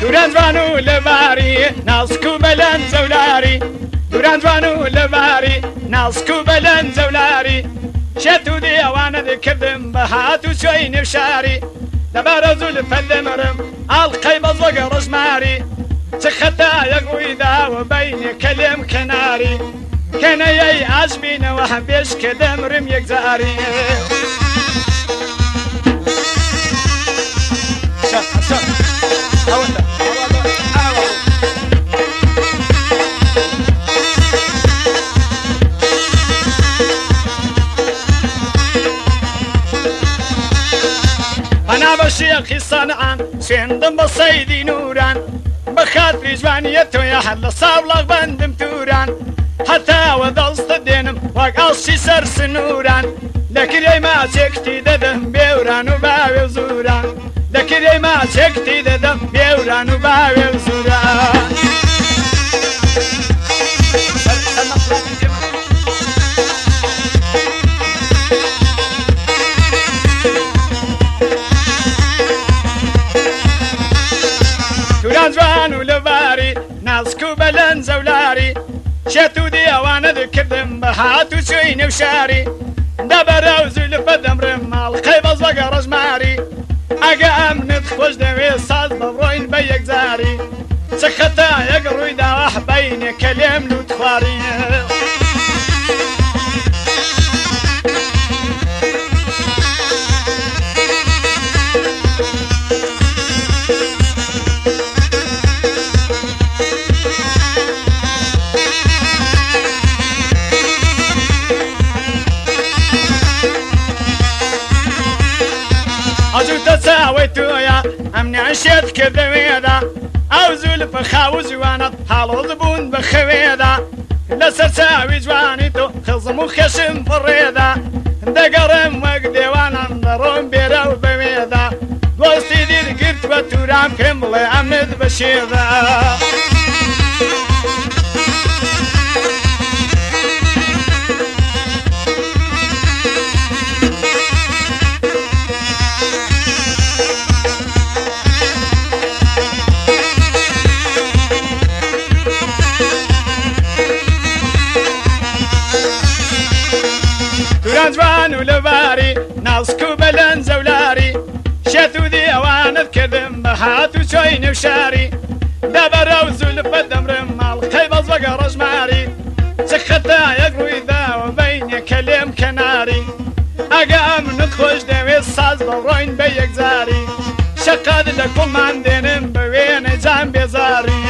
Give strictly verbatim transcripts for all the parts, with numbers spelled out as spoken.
دوران جوانو لباری ناسکو بلند زولاری دوران جوانو لباری ناسکو بلند زولاری شتو دیوانه دکردم بهاتو شوی نفشاری دبار زول فدمرم القی بزوگ رزماری تخطا يقوي ذا وبين كلم كناري كان يي عزمين وحبيش كدم رم يكزاري شف شف أولا أنا بشيخ صنعان سندم بصيدي نوران بخاطري جوانيته يا حل صابلغ بندم توران حتى وضلت دينم وقصي سر سنوران لكن ما سكتي ددم بيوران وباوي وزوران لكن ما سكتي ددم بيوران وباوي وزوران جوان ولباري ناسكو بلن زولاري شتو ديوانه ذكردم بهاتو شوي نفشاري دبر وزول فدمرم مال خيبز وقا رجماري اقا امنت خوش دوي صاد ببروين بيك زاري سخطا يقروي دواح بيني كلم لو تخواري أجو تساويتو يا أمني عشيت كذويدا أو زول فخاو جوانا حالو زبون بخويدا لسر ساوي جوانيتو خزمو خشم فريدا دقرم وقديوانا ندروم بيراو بويدا دوستي دير قرت وتورام كملي عمد بشيدا جوان ولباري ناسكو بلن زولاري شتو ديوان ذكردم بهاتو شوي نفشاري دبر وزول فدمرم مال خيبز وقا رجماري سخطا يقوي ذا وبين كلم كناري اقا من خوش دوي الصاز بروين بيك زاري شقاد لكل من دينم بوين جان بيزاري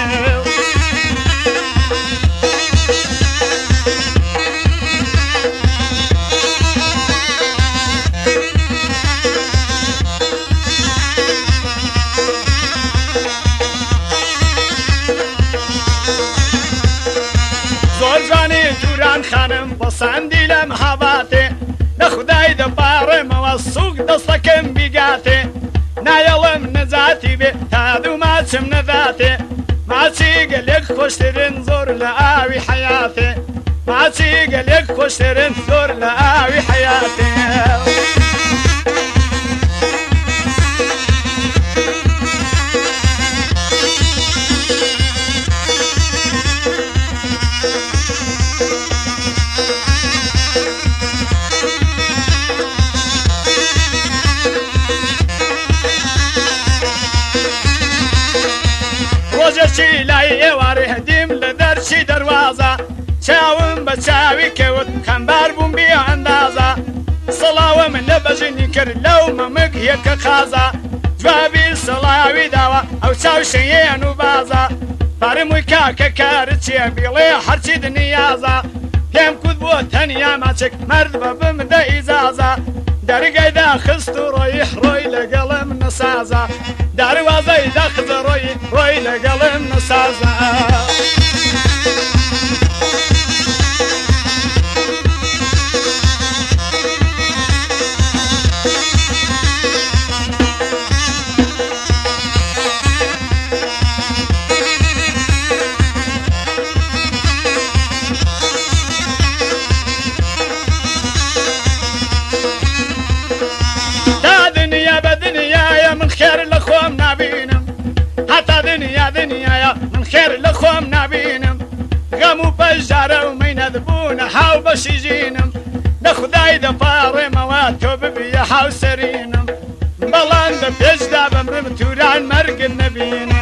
دوران خانم بسندی لم هواته نخدای دبارم و سوق دستکم بیگاته نایلم نزاتی به تادو ماچم نذاته ماچی گلیک خوشترین زور لآوی حیاته ماچی گلیک خوشترین زور لآوی حیاته روزشي لاي واره ديم لدرشي دروازة شاوم بشاوي كوت خنبار بوم بي اندازة صلاوة من لبجني كر لو ممك يك خازة جوابي صلاوي داوا او شاو شيئا وبازة بارموي كاكا كارتشي بيلي حرشي دنيازة كم كذبو تانيا ماتشك مرد بمدا إزازة دارقاي دا خستو رويح روي لقلم نسازة داري وازاي دا خز روي روي لقلم نسازة خير لخوام نابينم حتى دنيا دنيايا من خير لخوم نبينم غمو بجارة ومين ذبونا حاو بشيجينم لخداي دفاري مواتو ببيا حاو سرينم بلان ببيجدا بمرم توران مرق النبينم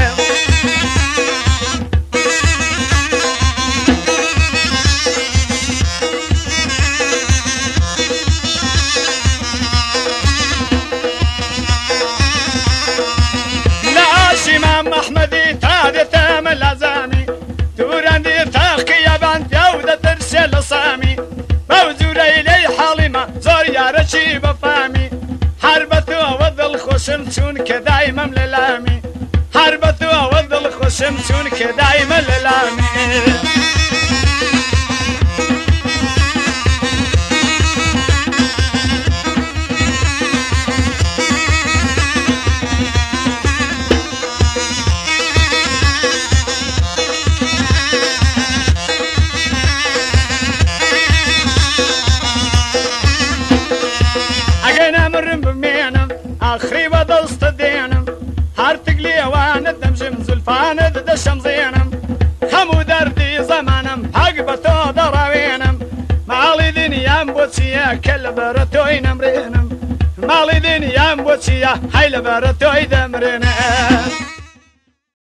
امام احمدي تادي تامل ازامي توراندي تاخي يا بنت يودا ترسل صامي موزوري لي حالما زور يا رشي بفامي حربته وذ الخشم تون كدايما مللامي حربته وذ الخشم تون كدايما مللامي اخري بدلست دينم هارتقلي وانا دمجم زلفان ددشم زينم خمو دردي زمانم حقبتو دراوينم مالي دنيا مبوتيا كل برتوي نمرينم مالي دنيا مبوتيا هاي لبرتوي دمرينم